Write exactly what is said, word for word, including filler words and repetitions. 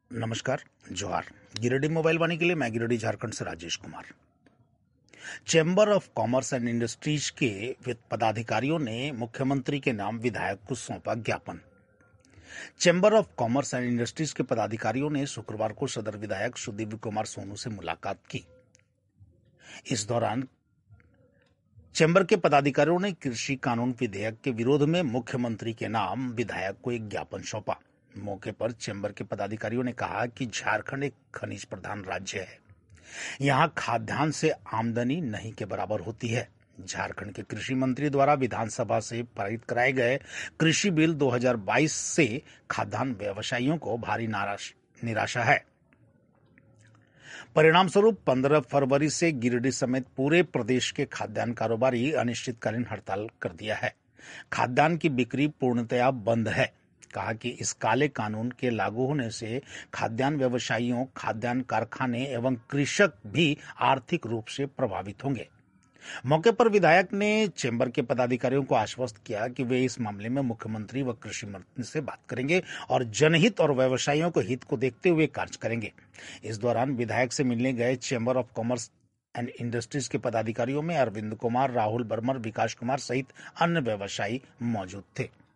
नमस्कार, जोहार। गिरिडीह मोबाइल वाणी के लिए मैं गिरिडीह झारखंड से Rajesh Kumar. Chamber of commerce and industries के वित्त पदाधिकारियों ने मुख्यमंत्री के नाम विधायक को सौंपा ज्ञापन। Chamber of commerce and industries के पदाधिकारियों ने शुक्रवार को सदर विधायक सुदीव्य कुमार सोनू से मुलाकात की। इस दौरान चैम्बर के पदाधिकारियों ने कृषि कानून विधेयक के विरोध में मुख्यमंत्री के नाम विधायक को एक ज्ञापन सौंपा। मौके पर चैम्बर के पदाधिकारियों ने कहा कि झारखंड एक खनिज प्रधान राज्य है। यहाँ खाद्यान्न से आमदनी नहीं के बराबर होती है। झारखंड के कृषि मंत्री द्वारा विधानसभा से पारित कराए गए कृषि बिल दो हज़ार बाईस से खाद्यान्न व्यवसायियों को भारी निराशा है। परिणाम स्वरूप पंद्रह फरवरी से गिरिडीह समेत पूरे प्रदेश के खाद्यान्न कारोबारी अनिश्चितकालीन हड़ताल कर दिया है। खाद्यान्न की बिक्री पूर्णतया बंद है। कहा कि इस काले कानून के लागू होने से खाद्यान्न व्यवसायियों, खाद्यान्न कारखाने एवं कृषक भी आर्थिक रूप से प्रभावित होंगे। मौके पर विधायक ने चैम्बर के पदाधिकारियों को आश्वस्त किया कि वे इस मामले में मुख्यमंत्री व कृषि मंत्री से बात करेंगे और जनहित और व्यवसायियों के हित को देखते हुए कार्य करेंगे। इस दौरान विधायक से मिलने गए chamber of commerce and industries के पदाधिकारियों में अरविंद कुमार, राहुल बर्मर, विकास कुमार सहित अन्य व्यवसायी मौजूद थे।